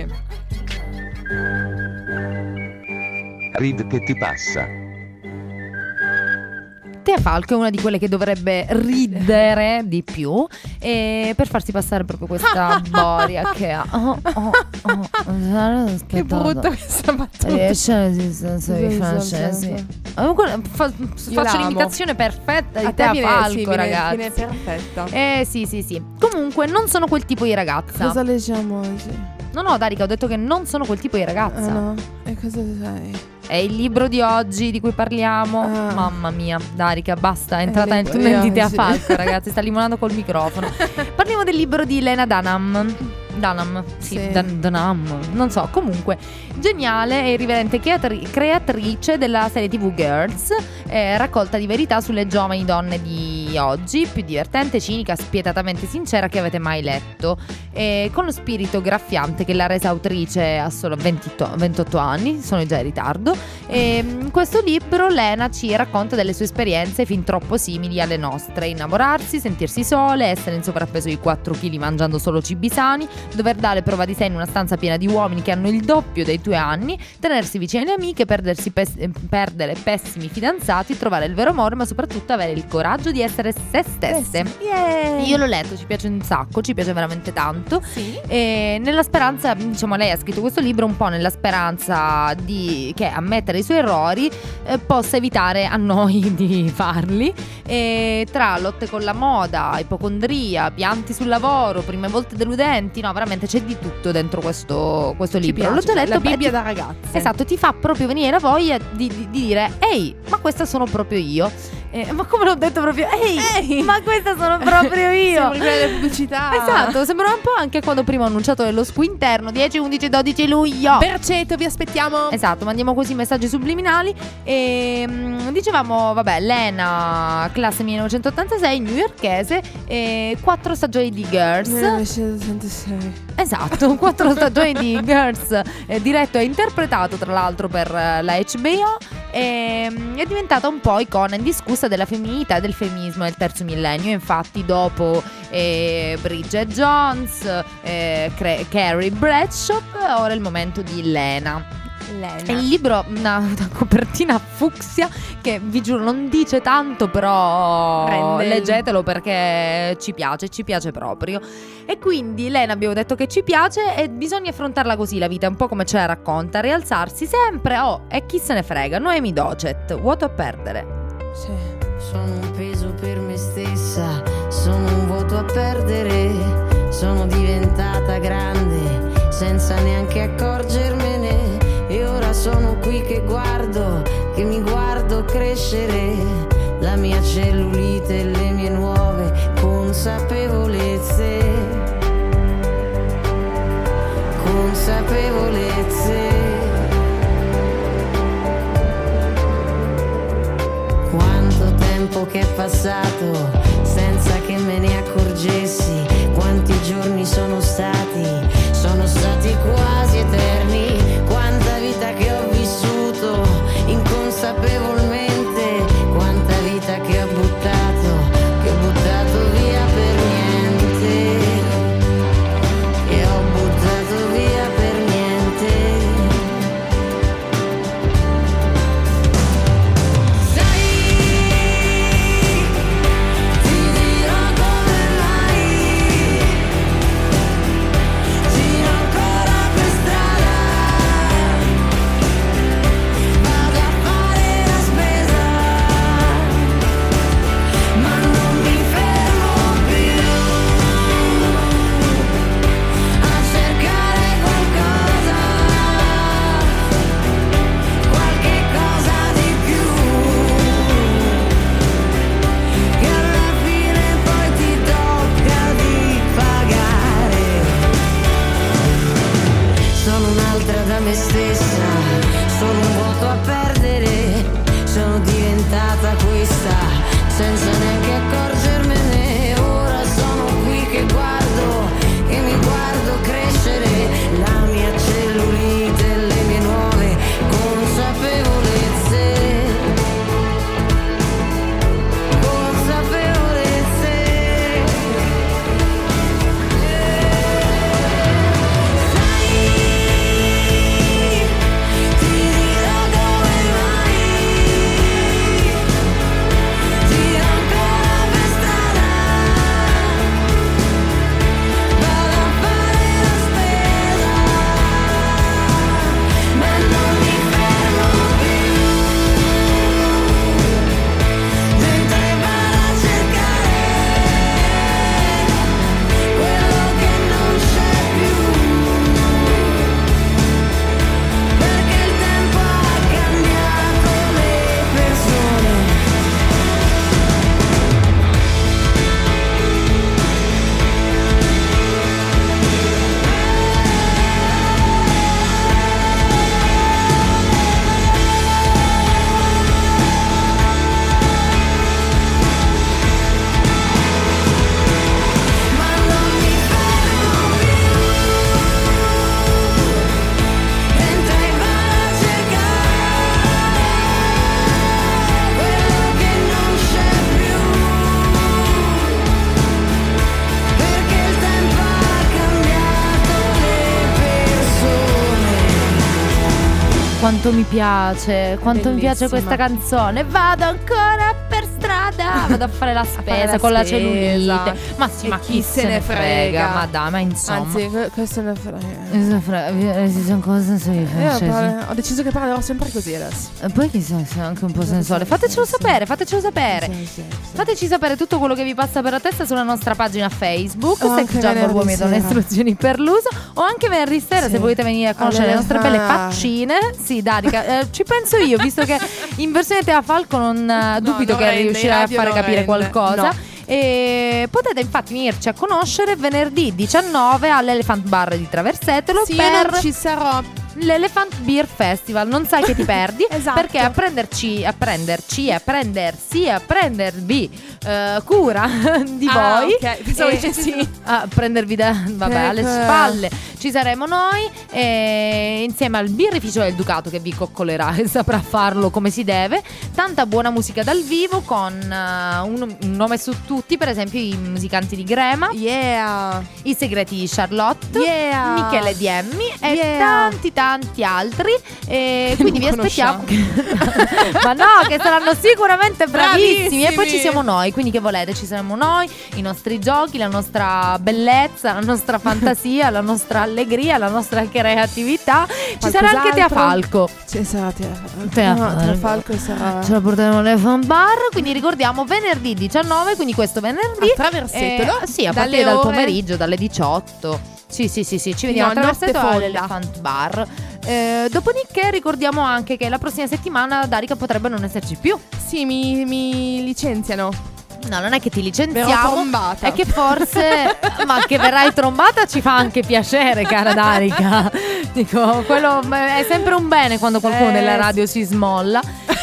Rid che ti passa. Tea Falco è una di quelle che dovrebbe ridere di più e per farsi passare proprio questa boria che ha. Oh, oh, oh. Che brutta questa battuta. Riesce all'esistenza dei francesi. Comunque fa- faccio l'amo. l'imitazione perfetta di A te Tea viene- Falco, sì, viene- ragazzi. viene perfetta. Eh sì, sì, sì. Comunque non sono quel tipo di ragazza. Cosa leggiamo oggi? No, no, Darica, ho detto che non sono quel tipo di ragazza. Ah, no. E cosa sai? È il libro di oggi di cui parliamo. Ah. Mamma mia, Darica, basta, è entrata È il nel libro tunnel di di Tea oggi. Falco, ragazzi, sta limonando col microfono. Parliamo del libro di Lena Dunham. Dunham, sì, Sì. Dun- Dunham, non so, comunque geniale e irriverente creatri- creatrice della serie tivù Girls, eh, raccolta di verità sulle giovani donne di oggi, più divertente, cinica, spietatamente sincera che avete mai letto, e con lo spirito graffiante che l'ha resa autrice a solo ventotto, ventotto anni, sono già in ritardo. E in questo libro Lena ci racconta delle sue esperienze fin troppo simili alle nostre: innamorarsi, sentirsi sole, essere in sovrappeso di quattro chili mangiando solo cibi sani, dover dare prova di sé in una stanza piena di uomini che hanno il doppio dei tuoi anni, tenersi vicini alle amiche, perdersi pes- perdere pessimi fidanzati, trovare il vero amore, ma soprattutto avere il coraggio di essere se stesse. Yeah. Io l'ho letto, ci piace un sacco, ci piace veramente tanto. Sì. E nella speranza, diciamo, lei ha scritto questo libro un po' nella speranza di che ammettere i suoi errori eh, possa evitare a noi di farli. E tra lotte con la moda, ipocondria, pianti sul lavoro, prime volte deludenti, no, veramente c'è di tutto dentro questo, questo Ci libro. piace, L'ho già letto, la beh, Bibbia ti- da ragazze. Esatto, ti fa proprio venire la voglia di, di- di dire: ehi, ma questa sono proprio io. Eh, ma come l'ho detto proprio? Ehi, Ehi! ma questa sono proprio io. Sembra quella delle pubblicità. Esatto, sembra un po' anche quando prima ho annunciato dello squinterno dieci, undici, dodici luglio. Perceto, vi aspettiamo. Esatto, mandiamo così messaggi subliminali. E mm, dicevamo, vabbè, Lena, classe millenovecentottantasei, newyorkese, e quattro stagioni di Girls. millenovecentosettantasei. Esatto, quattro stagioni di Girls, eh, diretto e interpretato tra l'altro per eh, la H B O. E, mm, è diventata un po' icona indiscussa della femminilità e del femminismo del terzo millennio. Infatti dopo eh, Bridget Jones, eh, Cre- Carrie Bradshaw, ora è il momento di Lena. Lena. Il libro ha una, una copertina fucsia che vi giuro non dice tanto, però Rende il- leggetelo perché ci piace, ci piace proprio. E quindi Lena, abbiamo detto che ci piace e bisogna affrontarla così la vita, un po' come ce la racconta, rialzarsi sempre. Oh, e chi se ne frega. Noemi Docet, vuoto a perdere. Sì. Sono un peso per me stessa, sono un vuoto a perdere, sono diventata grande senza neanche accorgermene e ora sono qui che guardo, che mi guardo crescere, la mia cellulite e le mie nuove consapevolezze, consapevolezze. Quanto tempo che è passato senza che me ne accorgessi, quanti giorni sono stati, sono stati quasi eterni, quanta vita che ho vissuto inconsapevolmente, quanta vita che ho buttato, che ho buttato via per niente, che ho buttato via per niente. Sono un'altra da me stessa, sono un vuoto a perdere, sono diventata questa senza neanche accorgermene. Ora sono qui che guardo, che mi guardo crescere, la mia cellulite e le mie nuove consapevolezze, quanto mi piace, quanto mi piace Bellissima. questa canzone. Vado ancora per strada, vado a fare la spesa la con la spesa. cellulite. Ma sì, E ma chi se ne frega? Ma dai, ma insomma. Anzi, que- questo ne frega. Chi se ne frega? Esistono cose se Io parlo- ho deciso che parlerò sempre così adesso. E poi chissà se è anche un po' sensuale. Fatecelo sapere, fatecelo sapere. Fateci sapere tutto quello che vi passa per la testa sulla nostra pagina Facebook, O Sex anche Jungle venerdì Uomini Donne sera. Istruzioni per l'uso, o anche venerdì sera Sì. se volete venire a conoscere le Allora, nostre belle ah. faccine. Sì, Darica, eh, ci penso io, visto che in versione Tea Falco non eh, dubito non che rende, riuscirai a radio fare non capire rende. qualcosa. No. E potete infatti venirci a conoscere venerdì diciannove all'Elephant Bar di Traversetolo Sì, per io non ci sarò. l'Elephant Beer Festival. Non sai che ti perdi. Esatto. Perché a prenderci, a prenderci, a prendersi, a prendervi eh, cura di Ah, voi. ok. Pensavo e- dicessi- a prendervi da, vabbè, alle Ecco. spalle ci saremo noi, e insieme al birrificio del Ducato che vi coccolerà e saprà farlo come si deve. Tanta buona musica dal vivo con eh, un, un nome su tutti, per esempio i musicanti di Grema, Yeah. i segreti di Charlotte, Yeah. Michele Diemmi e Yeah. tanti tanti altri, e quindi vi non aspettiamo. Ma no, che saranno sicuramente bravissimi. E poi Bravissimi. ci siamo noi, quindi che volete, ci saremo noi, i nostri giochi, la nostra bellezza, la nostra fantasia, la nostra allegria, la nostra creatività. Ci sarà anche Tea Falco. Ci sarà Tea Falco. Tea No, Tea Falco. Falco sarà. Ce la porteremo alle fan bar. Quindi ricordiamo venerdì diciannove, quindi questo venerdì A Traversetolo, eh, sì, a dalle partire dal ore- pomeriggio, dalle diciotto. Sì, sì, sì, sì, ci Fino vediamo a a notte Traversetto fonda. all'Elephant Bar. Eh, dopodiché ricordiamo anche che la prossima settimana Darica potrebbe non esserci più. Sì, mi, mi licenziano. No, non è che ti Verrò licenziamo, trombata. è che forse ma che verrai trombata ci fa anche piacere, cara Darica. Dico, quello è sempre un bene quando qualcuno Eh, della sì. radio si smolla.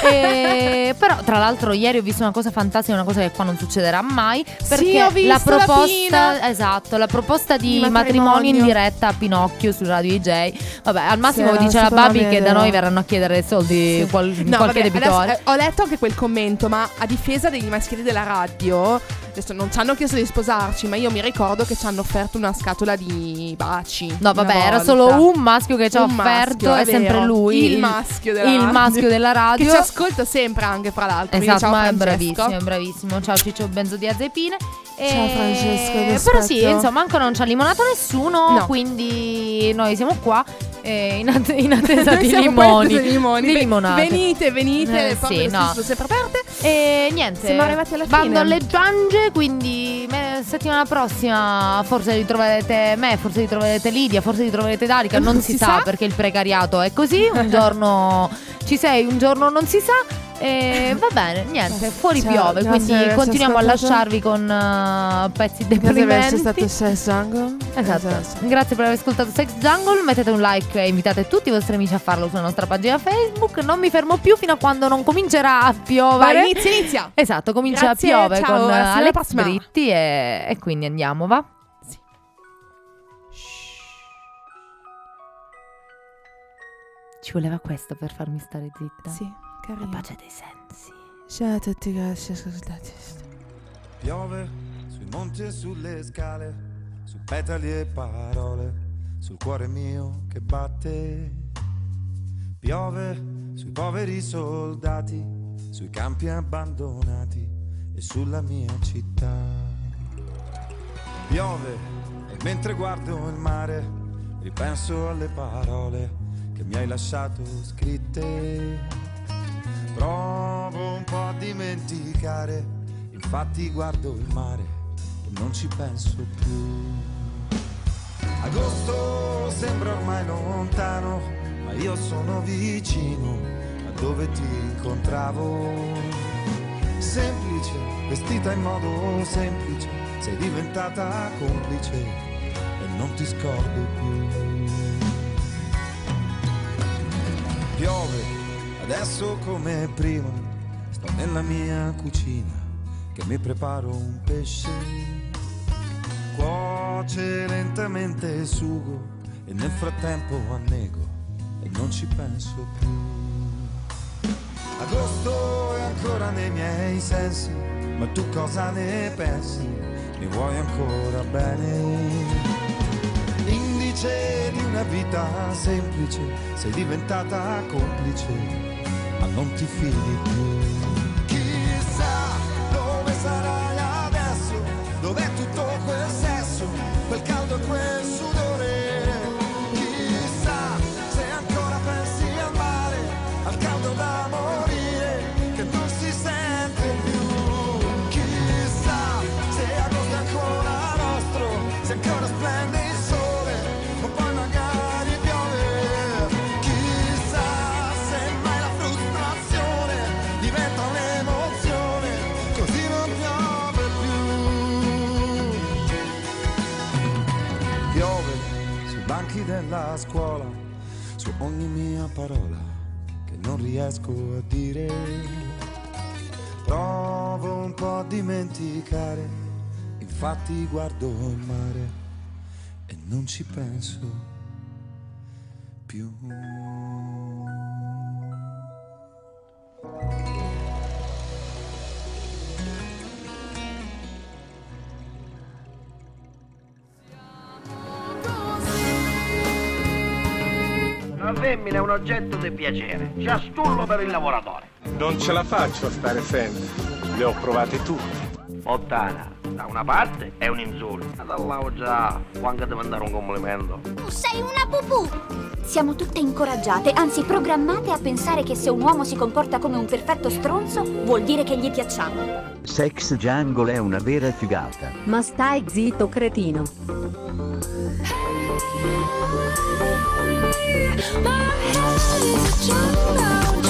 E, però tra l'altro ieri ho visto una cosa fantastica, una cosa che qua non succederà mai, perché ho visto la la proposta, Pina. esatto, la proposta di, Di matrimonio. matrimonio. in diretta a Pinocchio su Radio D J. Vabbè, al massimo Sì, dice la secondo Babi me che da no. noi verranno a chiedere soldi Sì. qual- No, qualche vabbè, debitore. adesso, eh, ho letto anche quel commento, ma a difesa degli maschili della radio, adesso non ci hanno chiesto di sposarci, ma io mi ricordo che ci hanno offerto una scatola di baci. No, una vabbè, era volta. solo un maschio che ci ha Un offerto, maschio, è, è sempre vero. lui. Il maschio della il radio. maschio della radio. Che ci ascolta sempre anche, fra l'altro. quindi Esatto, ciao, ma è Francesco. bravissimo, è bravissimo. Ciao Ciccio Benzodiazepine. Ciao, Francesco, ti Però sì, aspetto. insomma, ancora non ci ha limonato nessuno, No. quindi noi siamo qua eh, in, att- in attesa Noi di siamo qua in limoni. attesa di limoni. Di Ve- limonate. venite, venite, Eh, le porte sì, del no. studio sono sempre aperte. E niente, Siamo arrivati alla bando fine. alle giange, quindi me- settimana prossima forse ritroverete me, forse ritroverete Lidia, forse ritroverete Darica, non si, Si sa, sa. perché il precariato è così, un giorno ci sei, un giorno non si sa. E va bene, niente, fuori Ciao, piove, grazie quindi per averci continuiamo a ascoltato. lasciarvi con uh, pezzi Grazie per deprimenti. essere stato Sex Jungle. Esatto. Grazie per aver ascoltato Sex Jungle. Mettete un like e invitate tutti i vostri amici a farlo sulla nostra pagina Facebook. Non mi fermo più fino a quando non comincerà a piovere. Vai, inizia, inizia. Esatto, comincia Grazie, a piovere ciao, con alla Alex prossima. Britti e, e quindi andiamo, va? Sì. Ci voleva questo per farmi stare zitta? Sì, carino. La pace dei sensi. Ciao a tutti, grazie, ascoltate. Piove sui monti e sulle scale, su petali e parole, sul cuore mio che batte. Piove sui poveri soldati, sui campi abbandonati e sulla mia città. Piove e mentre guardo il mare ripenso alle parole che mi hai lasciato scritte. Provo un po' a dimenticare, infatti guardo il mare e non ci penso più. Agosto sembra ormai lontano, ma io sono vicino a dove ti incontravo. Semplice, vestita in modo semplice, sei diventata complice e non ti scordo più. Piove adesso come prima, sto nella mia cucina che mi preparo un pesce. Cuoce lentamente il sugo e nel frattempo annego e non ci penso più. Agosto è ancora nei miei sensi, ma tu cosa ne pensi? Mi vuoi ancora bene? Indice di una vita semplice, sei diventata complice, ma non ti fidi più. Chissà dove sarai adesso, dov'è tutto quel sesso, quel caldo e quel sudore. Chissà se ancora pensi al mare, al caldo da morire, che non si sente più. Chissà se agosto è ancora nostro, se ancora splende il sole, o poi magari piove. Chissà se mai la frustrazione diventa un'emozione, così non piove più. Piove sui banchi della scuola, su ogni mia parola che non riesco a dire. Provo un po' a dimenticare, infatti guardo il mare e non ci penso più. La femmina è un oggetto di piacere, c'è stullo per il lavoratore. Non ce la faccio a stare sempre, le ho provate tutte. Fontana, da una parte è un insulto, ma dall'altra già può anche diventare un complimento. Tu sei una pupù! Siamo tutte incoraggiate, anzi programmate a pensare che se un uomo si comporta come un perfetto stronzo, vuol dire che gli piacciamo. Sex Jungle è una vera figata. Ma stai zitto, cretino. My head is a jungle.